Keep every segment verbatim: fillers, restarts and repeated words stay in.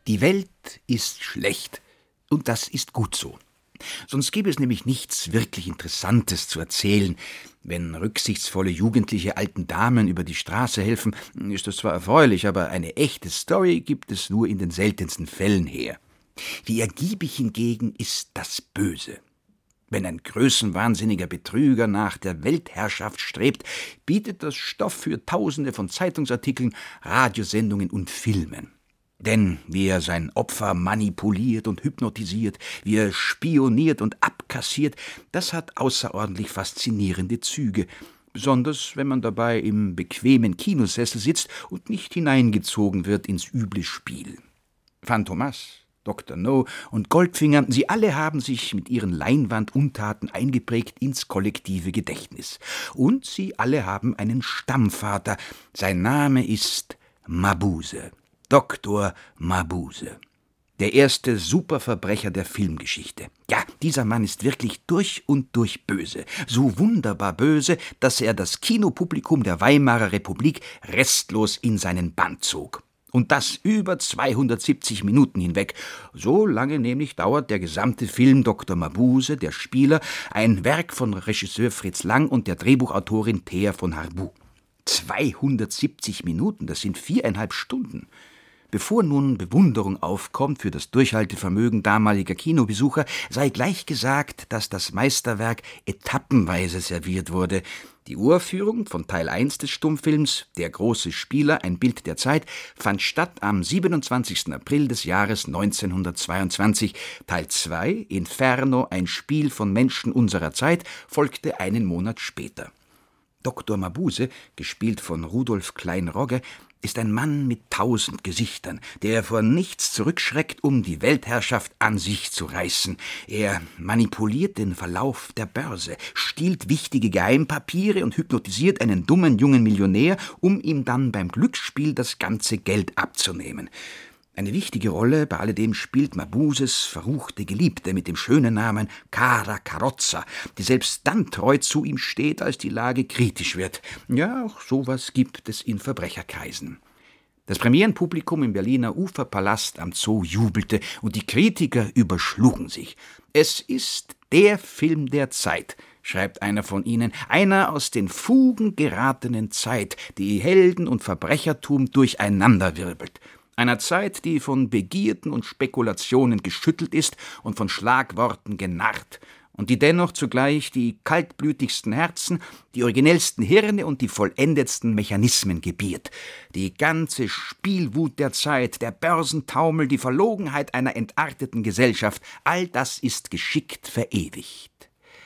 Die Welt ist schlecht. Und das ist gut so. Sonst gäbe es nämlich nichts wirklich Interessantes zu erzählen. Wenn rücksichtsvolle Jugendliche alten Damen über die Straße helfen, ist das zwar erfreulich, aber eine echte Story gibt es nur in den seltensten Fällen her. Wie ergiebig hingegen ist das Böse. Wenn ein größenwahnsinniger Betrüger nach der Weltherrschaft strebt, bietet das Stoff für Tausende von Zeitungsartikeln, Radiosendungen und Filmen. Denn wie er sein Opfer manipuliert und hypnotisiert, wie er spioniert und abkassiert, das hat außerordentlich faszinierende Züge, besonders wenn man dabei im bequemen Kinosessel sitzt und nicht hineingezogen wird ins üble Spiel. Phantomas, Doktor No und Goldfinger, sie alle haben sich mit ihren Leinwanduntaten eingeprägt ins kollektive Gedächtnis. Und sie alle haben einen Stammvater. Sein Name ist Mabuse. Doktor Mabuse. Der erste Superverbrecher der Filmgeschichte. Ja, dieser Mann ist wirklich durch und durch böse. So wunderbar böse, dass er das Kinopublikum der Weimarer Republik restlos in seinen Bann zog. Und das über zweihundertsiebzig Minuten hinweg. So lange nämlich dauert der gesamte Film Doktor Mabuse, der Spieler, ein Werk von Regisseur Fritz Lang und der Drehbuchautorin Thea von Harbou. zweihundertsiebzig Minuten, das sind viereinhalb Stunden. Bevor nun Bewunderung aufkommt für das Durchhaltevermögen damaliger Kinobesucher, sei gleich gesagt, dass das Meisterwerk etappenweise serviert wurde. Die Uraufführung von Teil eins des Stummfilms »Der große Spieler, ein Bild der Zeit« fand statt am siebenundzwanzigsten April des Jahres neunzehnhundertzweiundzwanzig. Teil zwei, Inferno, ein Spiel von Menschen unserer Zeit, folgte einen Monat später. Doktor Mabuse, gespielt von Rudolf Klein-Rogge, ist ein Mann mit tausend Gesichtern, der vor nichts zurückschreckt, um die Weltherrschaft an sich zu reißen. Er manipuliert den Verlauf der Börse, stiehlt wichtige Geheimpapiere und hypnotisiert einen dummen jungen Millionär, um ihm dann beim Glücksspiel das ganze Geld abzunehmen. Eine wichtige Rolle bei alledem spielt Mabuses verruchte Geliebte mit dem schönen Namen Cara Carrozza, die selbst dann treu zu ihm steht, als die Lage kritisch wird. Ja, auch sowas gibt es in Verbrecherkreisen. Das Premierenpublikum im Berliner Uferpalast am Zoo jubelte und die Kritiker überschlugen sich. Es ist der Film der Zeit, schreibt einer von ihnen, einer aus den Fugen geratenen Zeit, die Helden- und Verbrechertum durcheinanderwirbelt. Einer Zeit, die von Begierden und Spekulationen geschüttelt ist und von Schlagworten genarrt und die dennoch zugleich die kaltblütigsten Herzen, die originellsten Hirne und die vollendetsten Mechanismen gebiert. Die ganze Spielwut der Zeit, der Börsentaumel, die Verlogenheit einer entarteten Gesellschaft, all das ist geschickt verewigt.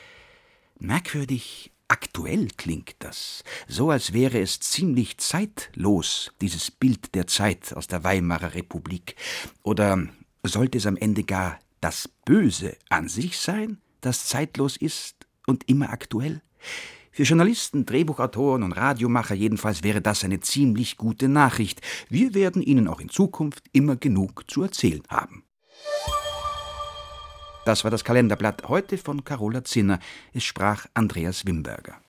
Merkwürdig aktuell klingt das, so als wäre es ziemlich zeitlos, dieses Bild der Zeit aus der Weimarer Republik. Oder sollte es am Ende gar das Böse an sich sein, das zeitlos ist und immer aktuell? Für Journalisten, Drehbuchautoren und Radiomacher jedenfalls wäre das eine ziemlich gute Nachricht. Wir werden Ihnen auch in Zukunft immer genug zu erzählen haben. Das war das Kalenderblatt heute von Carola Zinner. Es sprach Andreas Wimberger.